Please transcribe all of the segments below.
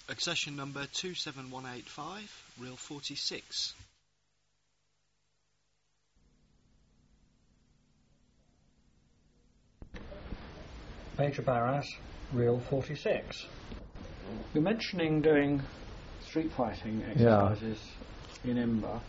Accession number 27185, reel 46. Major Barras, reel 46. You're mentioning doing street fighting exercises in Imber.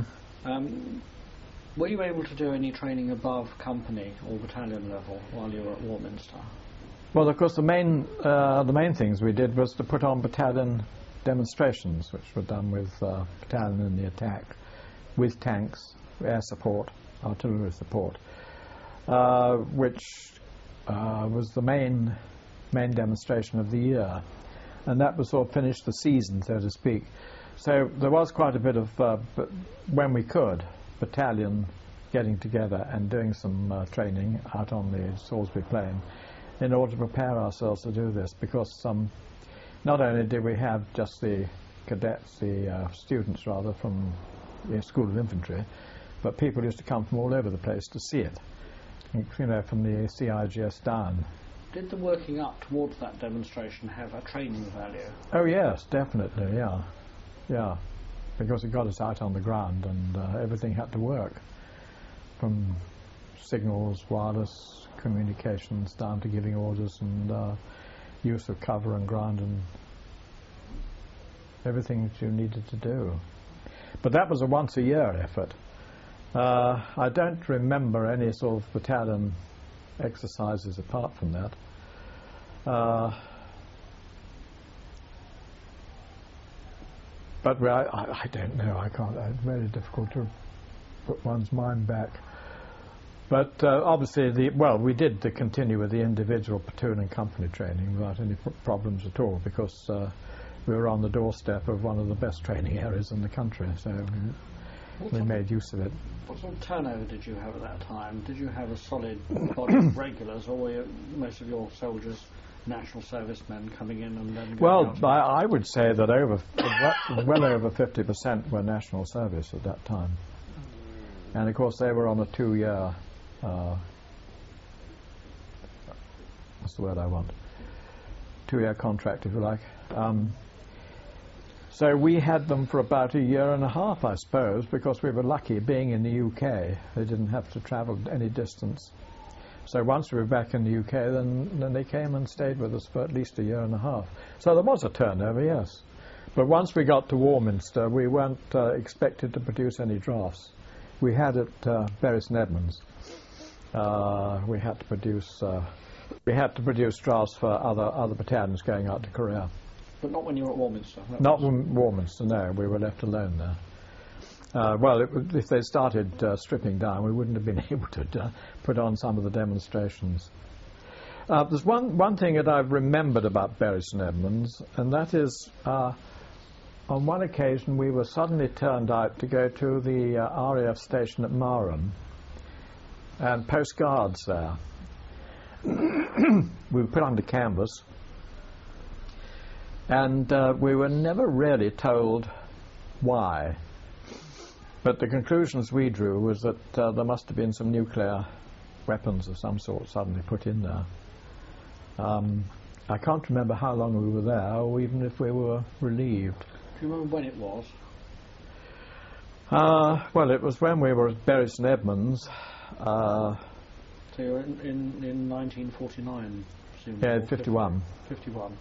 Were you able to do any training above company or battalion level while you were at Warminster? Well, of course, the main things we did was to put on battalion demonstrations, which were done with battalion in the attack, with tanks, air support, artillery support, which was the main demonstration of the year, and that was sort of finished the season, so to speak. So there was quite a bit of, when we could, battalion getting together and doing some training out on the Salisbury Plain in order to prepare ourselves to do this, because not only did we have just the cadets, the students rather, from the School of Infantry, but people used to come from all over the place to see it, you know, from the CIGS down. Did the working up towards that demonstration have a training value? Oh yes, definitely, yeah, because it got us out on the ground and everything had to work, from signals, wireless communications, down to giving orders and use of cover and ground and everything that you needed to do. But that was a once-a-year effort. I don't remember any sort of battalion exercises apart from that. But I don't know, I can't, it's very difficult to put one's mind back. But obviously, we did continue with the individual platoon and company training without any problems at all, because we were on the doorstep of one of the best training areas in the country, so we made use of it. What sort of turnover did you have at that time? Did you have a solid body of regulars, or were most of your soldiers national servicemen coming in and then going out? Well, I would say that well over 50% were national service at that time. And of course they were on a 2-year, what's the word I want? 2-year contract, if you like. So we had them for about 1.5 years, I suppose, because we were lucky being in the UK. They didn't have to travel any distance. So once we were back in the UK, then they came and stayed with us for at least 1.5 years. So there was a turnover, yes. But once we got to Warminster, we weren't expected to produce any drafts. We had at Bury St Edmunds. We had to produce drafts for other battalions going out to Korea. But not when you were at Warminster? Not Warminster, no. We were left alone there. If they started stripping down, we wouldn't have been able to put on some of the demonstrations. There's one thing that I've remembered about Bury St Edmunds, and that is on one occasion we were suddenly turned out to go to the RAF station at Marham and post guards there. We were put under canvas, and we were never really told why. But the conclusions we drew was that there must have been some nuclear weapons of some sort suddenly put in there. I can't remember how long we were there, or even if we were relieved. Do you remember when it was? Well, it was when we were at Bury St Edmunds. So you were in 1949, presumably? Yeah, 51. 51.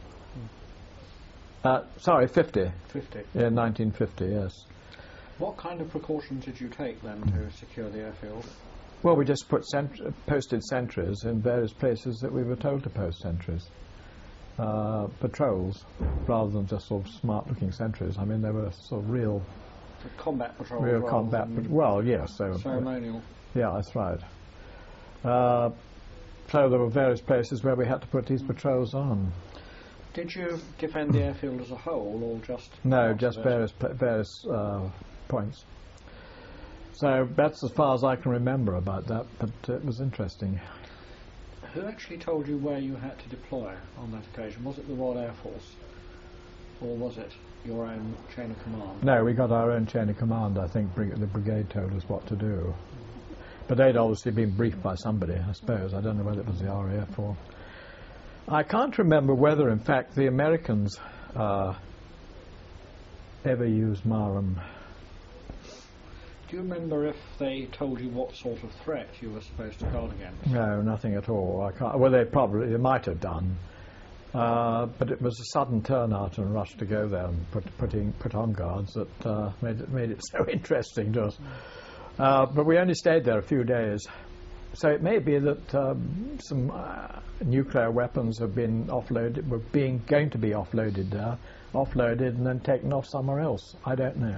Sorry, 50. 50. Yeah, 1950, yes. What kind of precautions did you take then to secure the airfield? Well, we just posted sentries in various places that we were told to post sentries. Patrols, rather than just sort of smart-looking sentries. I mean, they were sort of real... combat patrols. Real combat, well, yes. So, ceremonial. Yeah, that's right. So there were various places where we had to put these patrols on. Did you defend the airfield as a whole, or just... No, just various points. So that's as far as I can remember about that, but it was interesting. Who actually told you where you had to deploy on that occasion? Was it the Royal Air Force, or was it your own chain of command? No, we got our own chain of command. I think the brigade told us what to do. But they'd obviously been briefed by somebody, I suppose. I don't know whether it was the RAF or... I can't remember whether, in fact, the Americans ever used Marham. Do you remember if they told you what sort of threat you were supposed to guard against? No, nothing at all. I can't. Well, they might have done, but it was a sudden turnout and rush to go there and put on guards that made it so interesting to us. But we only stayed there a few days, so it may be that some nuclear weapons have been offloaded, going to be offloaded there, and then taken off somewhere else. I don't know.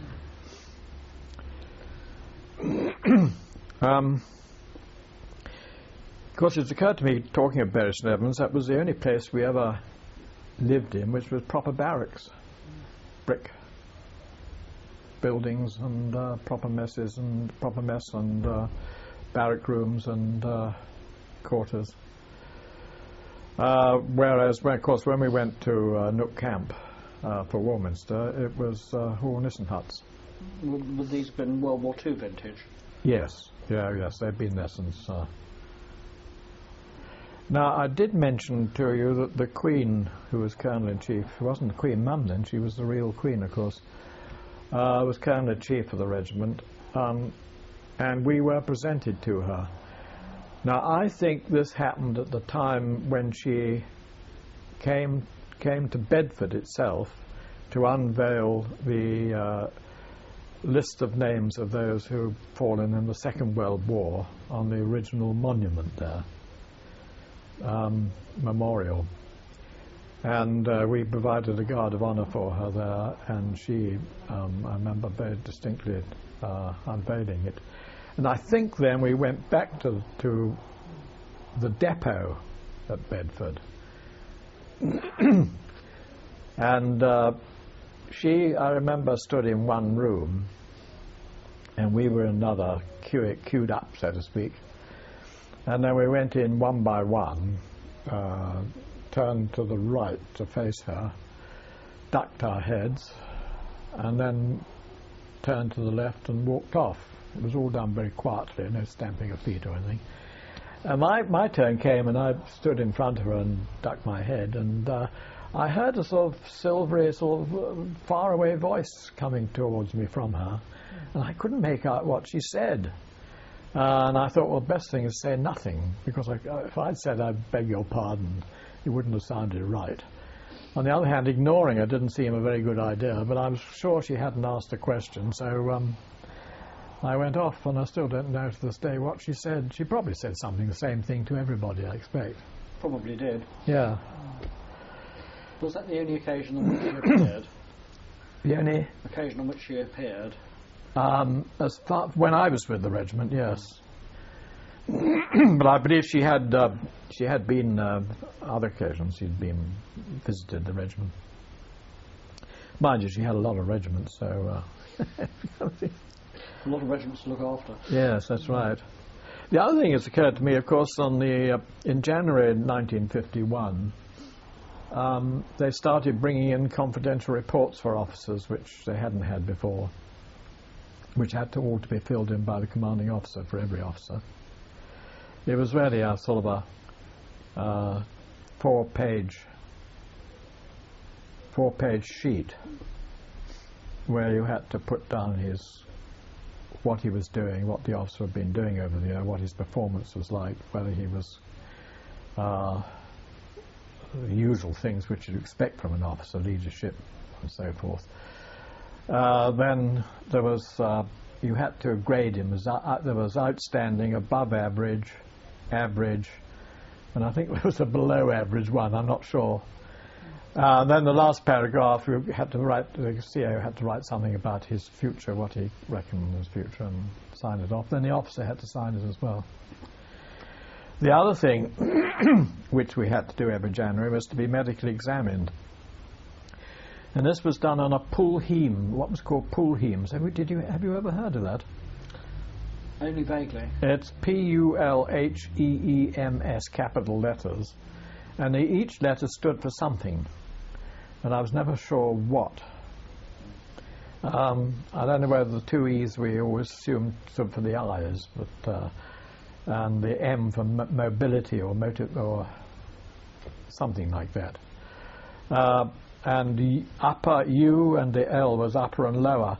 Of course, it's occurred to me, talking of Bury St Edmunds, that was the only place we ever lived in which was proper barracks, brick buildings and proper mess and barrack rooms and quarters. Whereas, of course, when we went to Nook Camp for Warminster, it was all Nissen huts. Would these have been World War II vintage? Yes, yes, they've been there since. Now, I did mention to you that the Queen, who was Colonel-in-Chief, who wasn't the Queen Mum then, she was the real Queen, of course, was Colonel-in-Chief of the regiment, and we were presented to her. Now, I think this happened at the time when she came to Bedford itself to unveil the list of names of those who had fallen in the Second World War on the original monument there, memorial. And we provided a guard of honour for her there, and she, I remember very distinctly unveiling it. And I think then we went back to the depot at Bedford. And she, I remember, stood in one room, and we were in another, queued up, so to speak. And then we went in one by one, turned to the right to face her, ducked our heads, and then turned to the left and walked off. It was all done very quietly, no stamping of feet or anything. And my turn came, and I stood in front of her and ducked my head, and I heard a sort of silvery, sort of far-away voice coming towards me from her, and I couldn't make out what she said. And I thought, well, the best thing is to say nothing, because if I'd said, I beg your pardon, it wouldn't have sounded right. On the other hand, ignoring her didn't seem a very good idea, but I was sure she hadn't asked a question, so I went off, and I still don't know to this day what she said. She probably said something, the same thing to everybody, I expect. Probably did. Yeah. Was that the only occasion on which she appeared? The only occasion on which she appeared? When I was with the regiment, yes. But I believe she had been other occasions. She'd been visited the regiment. Mind you, she had a lot of regiments, so a lot of regiments to look after. Yes, that's right. The other thing that's occurred to me, of course, in January 1951. They started bringing in confidential reports for officers, which they hadn't had before, which had to all to be filled in by the commanding officer for every officer. It was really a sort of a four-page sheet where you had to put down what he was doing, what the officer had been doing over the year, what his performance was like, whether he was the usual things which you'd expect from an officer, leadership and so forth. Then there was, you had to grade him. There was outstanding, above average, average, and I think there was a below average one, I'm not sure. Then the last paragraph, we had to write, the CO had to write something about his future, what he reckoned was future, and sign it off. Then the officer had to sign it as well. The other thing which we had to do every January was to be medically examined. And this was done on a pulheem, what was called pulheems. Have you ever heard of that? Only vaguely. It's Pulheems, capital letters. And each letter stood for something. And I was never sure what. I don't know whether the two E's we always assumed stood for the eyes, but and the M for mobility or motive or something like that. and the upper U and the L was upper and lower.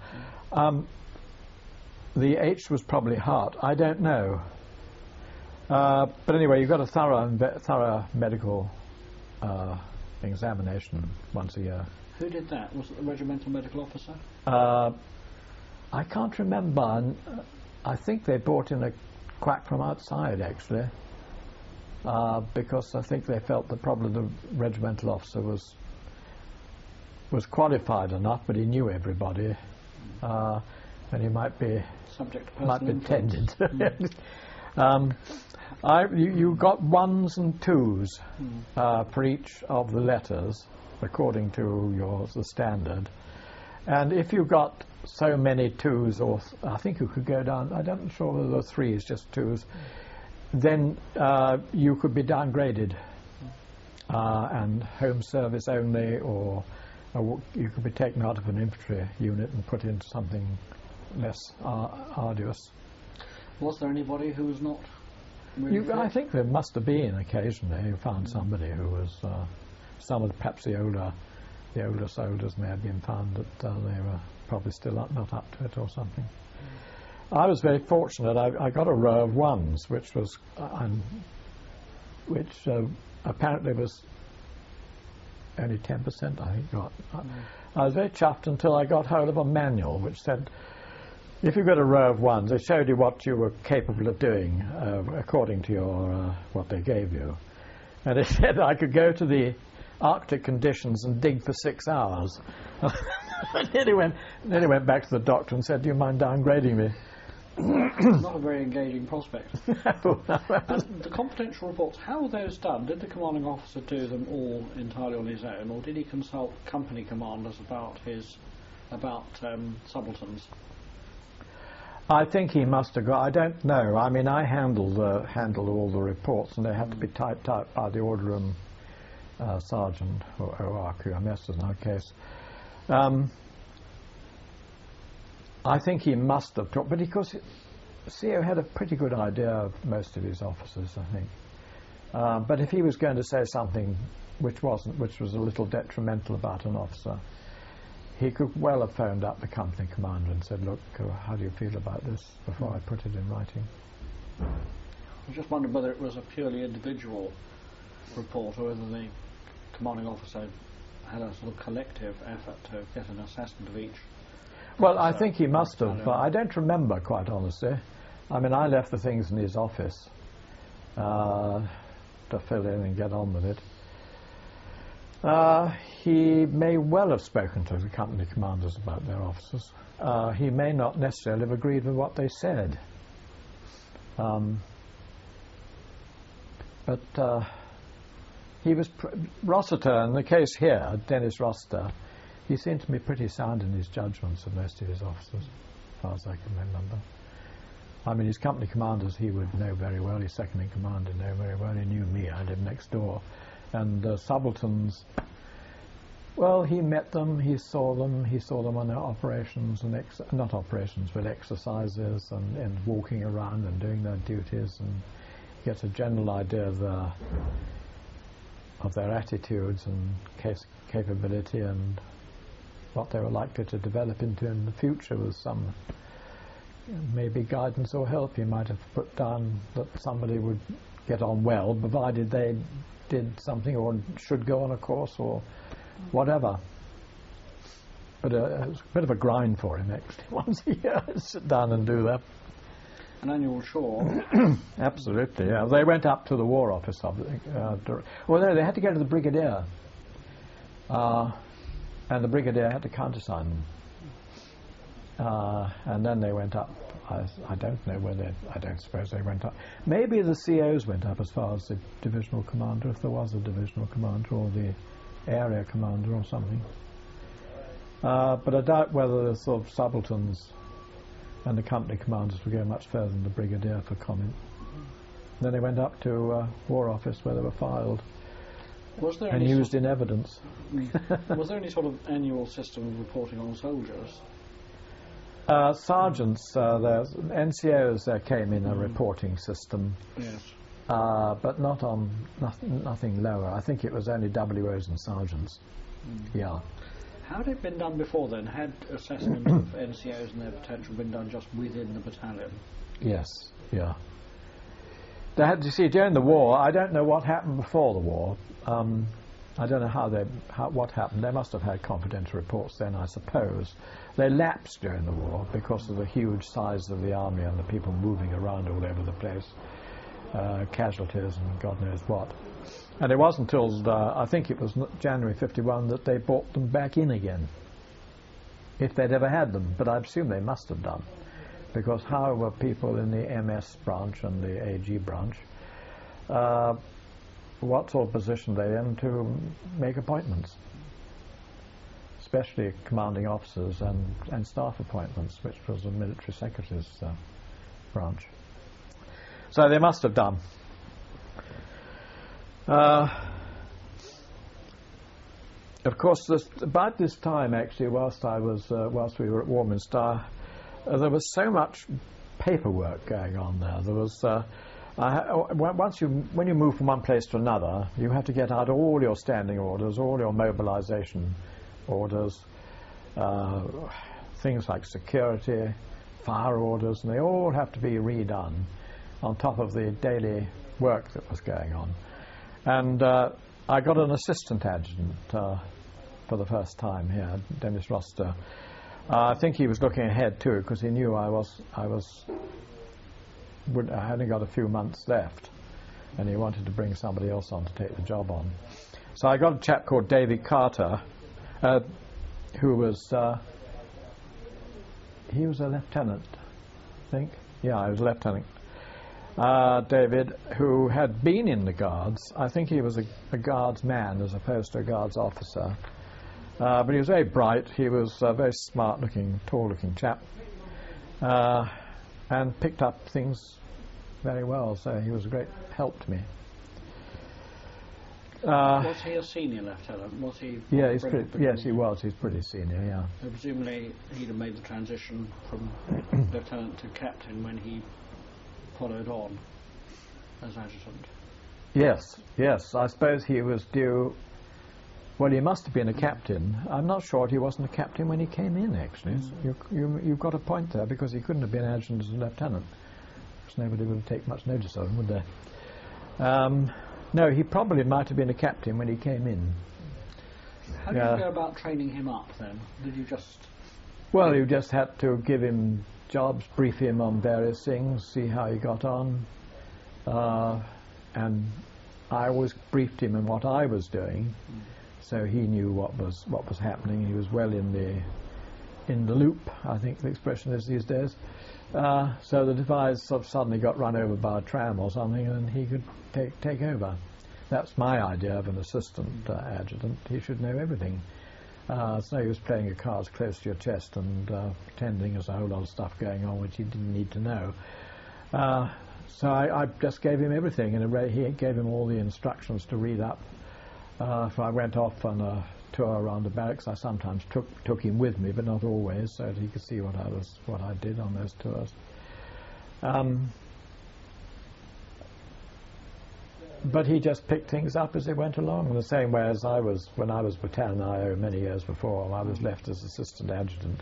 The H was probably heart. I don't know. But anyway, you've got a thorough medical examination once a year. Who did that? Was it the regimental medical officer? I can't remember. I think they brought in a quack from outside, actually, because I think they felt that probably the regimental officer was qualified enough, but he knew everybody, and he might be subject to might be influence. tended. You got ones and twos for each of the letters, according to the standard. And if you got so many twos, or I think you could go down, I don't know sure whether there were threes, just twos, then you could be downgraded and home service only, or you could be taken out of an infantry unit and put into something less arduous. Was there anybody who was not really fit? I think there must have been occasionally. You found somebody who was some of perhaps the older soldiers may have been found that they were probably still not up to it or something. I was very fortunate. I got a row of ones, which apparently was only 10%, I think. I was very chuffed until I got hold of a manual which said, if you got a row of ones, it showed you what you were capable of doing according to your what they gave you. And it said I could go to the Arctic conditions and dig for 6 hours. I nearly went back to the doctor and said, do you mind downgrading me? Not a very engaging prospect. And the confidential reports, how were those done? Did the commanding officer do them all entirely on his own, or did he consult company commanders about subalterns? I think he must have got. I don't know. I mean, I handled all the reports, and they had to be typed out by the order room sergeant, or ORQMS in our case. I think he must have talked, but because CO had a pretty good idea of most of his officers, I think. But if he was going to say something which was a little detrimental about an officer, he could well have phoned up the company commander and said, look, how do you feel about this, before I put it in writing. I just wondered whether it was a purely individual report or whether the commanding officer had a sort of collective effort to get an assessment of each. Well, I think he must have. I don't remember, quite honestly. I mean, I left the things in his office to fill in and get on with it. He may well have spoken to the company commanders about their officers. He may not necessarily have agreed with what they said. But he was Rossiter, in the case here, Dennis Rossiter, he seemed to be pretty sound in his judgments of most of his officers, as far as I can remember. I mean, his company commanders he would know very well, his second in command he'd know very well, he knew me, I lived next door. And subalterns, well, he met them, he saw them on their operations, and not operations, but exercises, and walking around and doing their duties, and gets a general idea of their attitudes and capability and what they were likely to develop into in the future with some maybe guidance or help. He might have put down that somebody would get on well, provided they did something or should go on a course or whatever. But it was a bit of a grind for him, actually, once a year, sit down and do that. An annual chore. Absolutely, yeah. They went up to the War Office. Well, no, they had to go to the Brigadier. And the Brigadier had to countersign them. And then they went up. I don't know whether, I don't suppose they went up. Maybe the COs went up as far as the divisional commander, if there was a divisional commander, or the area commander or something. But I doubt whether the sort of subalterns and the company commanders would go much further than the Brigadier for comment. Then they went up to War Office, where they were filed and used in evidence. Was there any sort of annual system of reporting on soldiers? Sergeants, NCOs, there came in a reporting system. Yes. but not on nothing lower. I think it was only WOs and sergeants. Yeah. How had it been done before then? Had assessment of NCOs and their potential been done just within the battalion? Yes, yeah. They had, you see, during the war, I don't know what happened before the war. I don't know what happened. They must have had confidential reports then, I suppose. They lapsed during the war because of the huge size of the army and the people moving around all over the place, casualties and God knows what. And it wasn't until, I think it was January 51, that they brought them back in again, if they'd ever had them. But I presume they must have done, because how were people in the MS branch and the AG branch, what sort of position they in to make appointments, especially commanding officers and staff appointments, which was the military secretary's branch. So they must have done. Of course, about this time, actually, whilst we were at Warminster, there was so much paperwork going on there. There was when you move from one place to another, you have to get out all your standing orders, all your mobilization orders, things like security, fire orders, and they all have to be redone on top of the daily work that was going on. And I got an assistant adjutant for the first time here, Dennis Roster. I think he was looking ahead too, because he knew I hadn't got a few months left, and he wanted to bring somebody else on to take the job on. So I got a chap called David Carter, who was he was a lieutenant, I think. Yeah, he was a lieutenant. David, who had been in the Guards. I think he was a Guards man as opposed to a Guards officer. But he was very bright. He was a very smart-looking, tall-looking chap, and picked up things very well. So he was a great help to me. Was he a senior lieutenant? Was he? Yeah, yes, he was. He's pretty senior. Yeah. So presumably, he'd have made the transition from lieutenant to captain when he followed on as adjutant. Yes. I suppose he was due. Well, he must have been a captain. I'm not sure he wasn't a captain when he came in, actually. You've got a point there, because he couldn't have been adjutant as a lieutenant, because nobody would take much notice of him, would they? No, he probably might have been a captain when he came in. How did you go about training him up, then? Did you just... Well, you just had to give him jobs, brief him on various things, see how he got on, and I always briefed him on what I was doing, so he knew what was happening. He was well in the loop, I think the expression is these days. So that if I sort of suddenly got run over by a tram or something, then he could take over. That's my idea of an assistant adjutant. He should know everything. It's no use playing your cards close to your chest and pretending there's a whole lot of stuff going on which he didn't need to know. So I just gave him everything, and he gave him all the instructions to read up. If I went off on a tour around the barracks, I sometimes took him with me, but not always, so that he could see what I did on those tours. But he just picked things up as they went along, in the same way as I was when I was battalion IO many years before. I was left as assistant adjutant,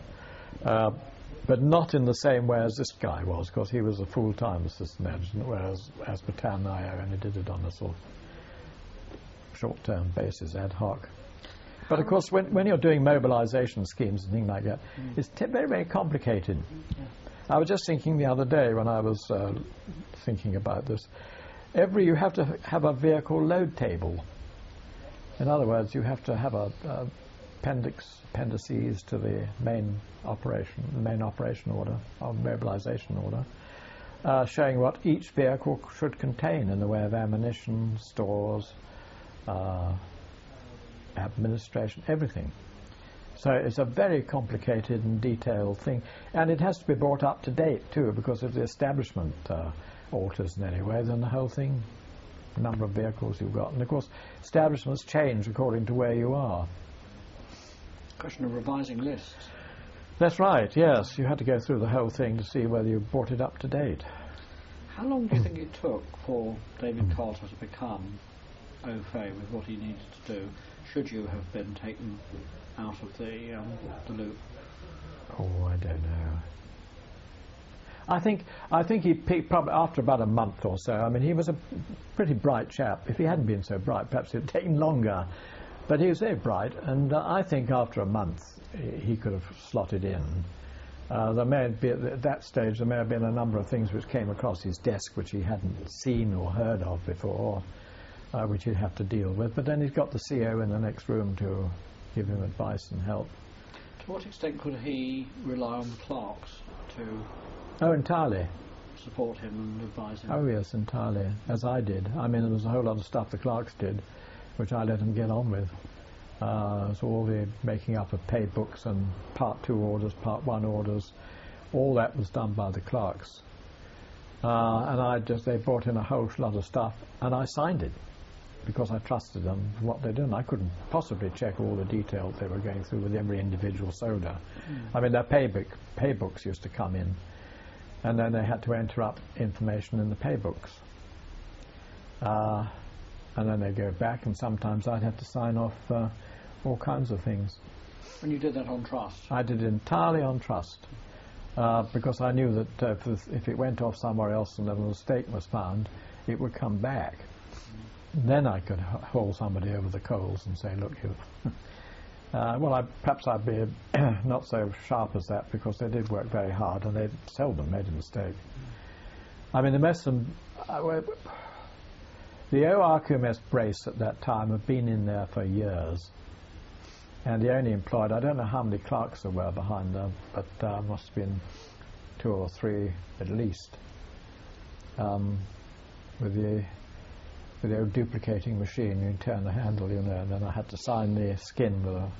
but not in the same way as this guy was, because he was a full-time assistant adjutant, whereas as battalion IO only did it on a sort of short-term basis, ad hoc. But of course, when you're doing mobilization schemes and things like that, it's very, very complicated. I was just thinking the other day when I was thinking about this, you have to have a vehicle load table. In other words, you have to have appendices to the main operation order, or mobilization order, showing what each vehicle should contain in the way of ammunition, stores, administration, everything. So it's a very complicated and detailed thing, and it has to be brought up to date too, because if the establishment alters in any way, then the whole thing, the number of vehicles you've got, and of course establishments change according to where you are. Question of revising lists. That's right, yes. You had to go through the whole thing to see whether you brought it up to date. How long do you think it took for David Carter to become au fait with what he needed to do, should you have been taken out of the loop? Oh, I don't know. I think he peaked probably after about a month or so. I mean, he was a pretty bright chap. If he hadn't been so bright, perhaps it would have taken longer. But he was very bright, and I think after a month he could have slotted in. There may have been, at that stage, there may have been a number of things which came across his desk which he hadn't seen or heard of before, which he'd have to deal with. But then he's got the CO in the next room to give him advice and help. To what extent could he rely on the clerks to Oh, entirely. support him and advise him? Oh, yes, entirely, as I did. I mean, there was a whole lot of stuff the clerks did, which I let them get on with. So all the making up of pay books and Part 2 orders, Part 1 orders, all that was done by the clerks. And they brought in a whole lot of stuff, and I signed it because I trusted them for what they did. I couldn't possibly check all the details they were going through with every individual soda. I mean, their pay books used to come in, and then they had to enter up information in the pay books. And then they'd go back, and sometimes I'd have to sign off all kinds of things. And you did that on trust? I did it entirely on trust, because I knew that if it went off somewhere else and a mistake was found, it would come back. Then I could haul somebody over the coals and say, look, you've... perhaps I'd be not so sharp as that, because they did work very hard and they seldom made a mistake. I mean, the ORQMS brace at that time had been in there for years, and he only employed, I don't know how many clerks there were behind them, but must have been 2 or 3 at least, with the old duplicating machine. You turn the handle, you know, and then I had to sign the skin with a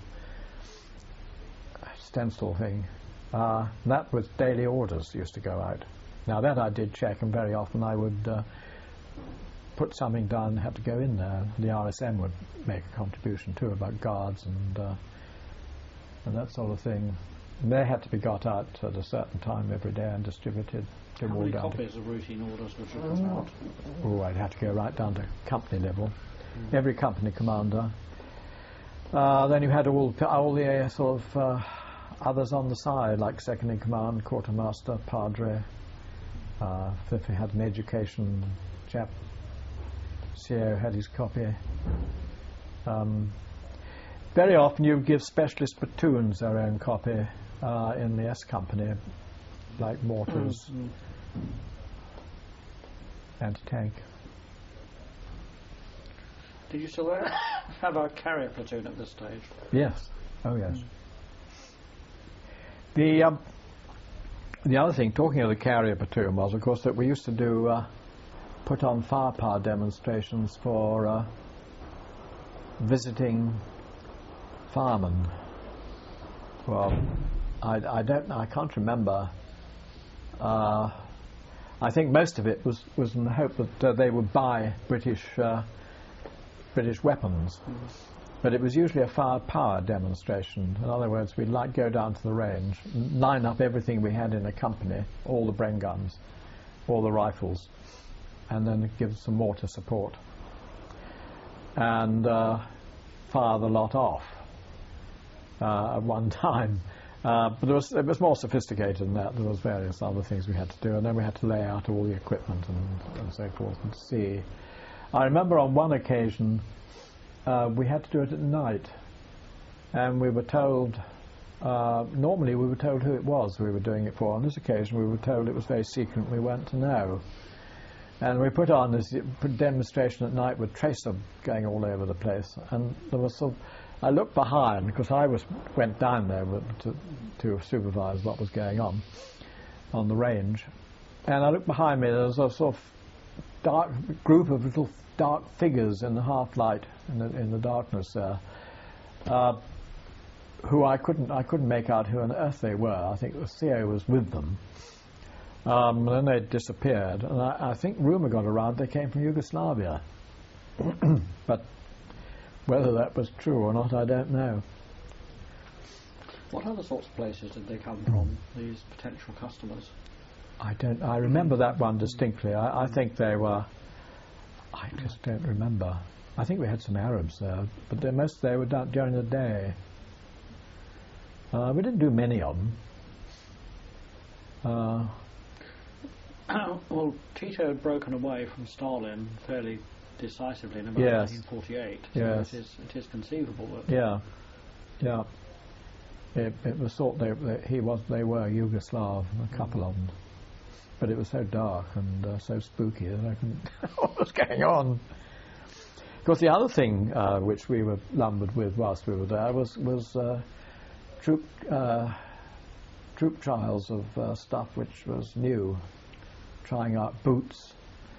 stencil thing. That was daily orders used to go out. Now that I did check, and very often I would put something down and had to go in there. The RSM would make a contribution too about guards and that sort of thing. And they had to be got out at a certain time every day and distributed. How many copies of routine orders would you put out? Oh, I'd have to go right down to company level. Every company commander. Then you had all the sort of others on the side, like second in command, quartermaster, padre. If you had an education chap, CO had his copy. Very often you give specialist platoons their own copy in the S company, like mortars, anti-tank. Did you still have a carrier platoon at this stage? Yes. Oh, yes. The other thing, talking of the carrier platoon, was, of course, that we used to do put on firepower demonstrations for visiting firemen. Well, I can't remember. I think most of it was in the hope that they would buy British weapons. But it was usually a firepower demonstration. In other words, we'd go down to the range, line up everything we had in a company, all the Bren guns, all the rifles, and then give some mortar support, and fire the lot off at one time. But it was more sophisticated than that. There was various other things we had to do, and then we had to lay out all the equipment and so forth and see. I remember on one occasion we had to do it at night, and we were told, normally we were told who it was we were doing it for. On this occasion we were told it was very secret, we weren't to know. And we put on this demonstration at night with tracer going all over the place, and there was I looked behind, because I went down there to supervise what was going on the range, and I looked behind me. There was a sort of dark group of little dark figures in the half light in the darkness there, who I couldn't make out who on earth they were. I think the CO was with them. And then they disappeared, and I think rumour got around they came from Yugoslavia. But whether that was true or not, I don't know. What other sorts of places did they come from, these potential customers? I remember that one distinctly. I think they were. I just don't remember. I think we had some Arabs there, but they were done during the day. We didn't do many of them. Well, Tito had broken away from Stalin fairly decisively in about 1948. So yes. It is conceivable that. Yeah. It was thought they were Yugoslav, a couple of them, but it was so dark and so spooky that I couldn't. What was going on? Of course, the other thing which we were lumbered with whilst we were there was troop trials of stuff which was new, trying out boots,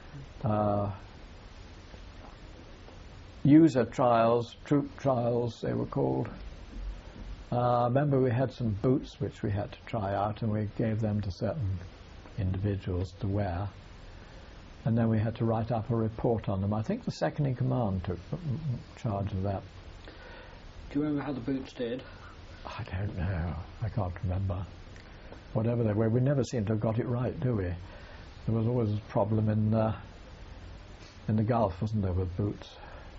user trials, troop trials they were called. Remember we had some boots which we had to try out, and we gave them to certain individuals to wear, and then we had to write up a report on them. I think the second in command took charge of that. Do you remember how the boots did? I don't know. I can't remember. Whatever they were, we never seemed to have got it right, do we? There was always a problem in the Gulf, wasn't there, with boots?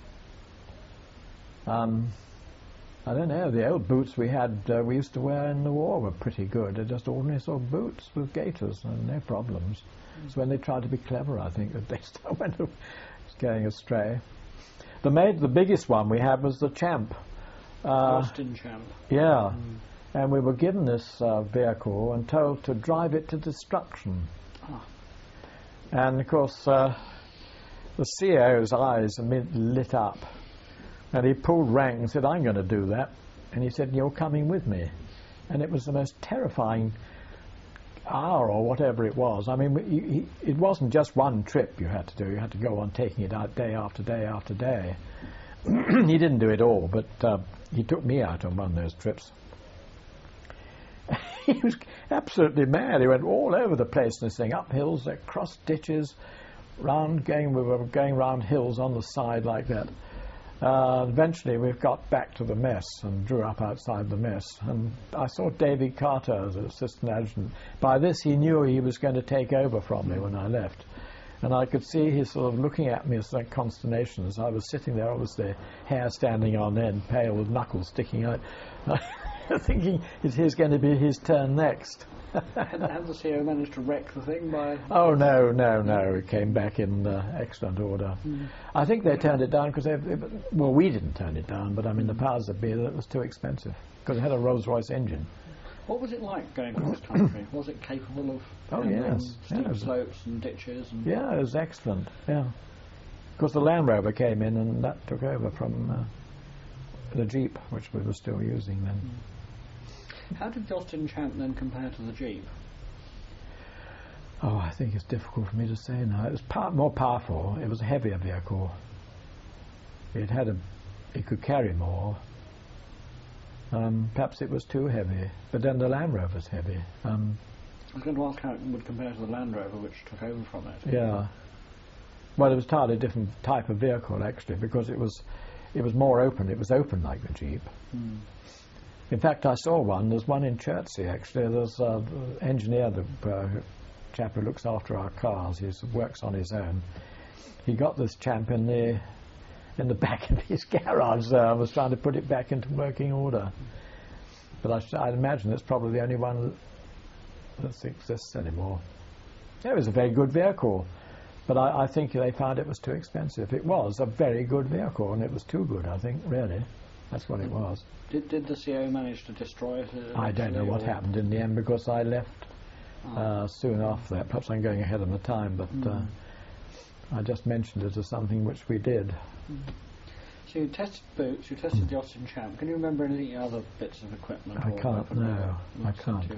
I don't know. The old boots we had, we used to wear in the war were pretty good. They're just ordinary sort of boots with gaiters and no problems. It's when they tried to be clever, I think, that they went going astray. The biggest one we had was the Champ. Austin Champ. Yeah. And we were given this vehicle and told to drive it to destruction. Ah. And of course, the CEO's eyes immediately lit up. And he pulled rank and said, "I'm going to do that." And he said, "You're coming with me." And it was the most terrifying hour or whatever it was. I mean, it wasn't just one trip you had to do. You had to go on taking it out day after day after day. He didn't do it all, but he took me out on one of those trips. He was absolutely mad. He went all over the place in this thing, up hills, across ditches, we were going round hills on the side like that. Eventually we got back to the mess and drew up outside the mess, and I saw David Carter as assistant adjutant. By this he knew he was going to take over from me when I left, and I could see he sort of looking at me as like consternation as I was sitting there, obviously hair standing on end, pale with knuckles sticking out, thinking it's going to be his turn next. Had the CEO managed to wreck the thing by... Oh, no. It came back in excellent order. I think they turned it down because well, we didn't turn it down, but I mean the powers that be, that it was too expensive because it had a Rolls-Royce engine. What was it like going across country? Was it capable of steep slopes and ditches? Yeah, it was excellent, yeah. Of course, the Land Rover came in and that took over from the Jeep, which we were still using then. How did the Austin Champ then compare to the Jeep? Oh, I think it's difficult for me to say now. It was more powerful. It was a heavier vehicle. It could carry more. Perhaps it was too heavy. But then the Land Rover's heavy. I was going to ask how it would compare to the Land Rover, which took over from it. Yeah. Well, it was entirely different type of vehicle actually, because it was more open. It was open like the Jeep. In fact, I saw one. There's one in Chertsey, actually. There's an engineer, the chap who looks after our cars. He works on his own. He got this Champ in the back of his garage there. I was trying to put it back into working order. But I'd imagine it's probably the only one that exists anymore. It was a very good vehicle, but I think they found it was too expensive. It was a very good vehicle, and it was too good, I think, really. That's what it was. Did the CEO manage to destroy it? I don't know what happened in the end because I left soon after that. Perhaps I'm going ahead of my time, but I just mentioned it as something which we did. So you tested boots, you tested the Austin Champ. Can you remember any other bits of equipment? I can't, no. I can't.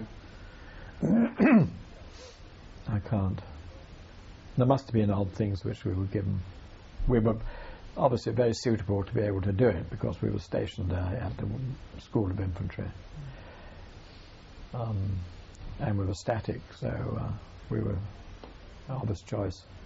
I can't. There must have been odd things which we were given. We were obviously very suitable to be able to do it because we were stationed there at the School of Infantry. And we were static, so we were obvious choice.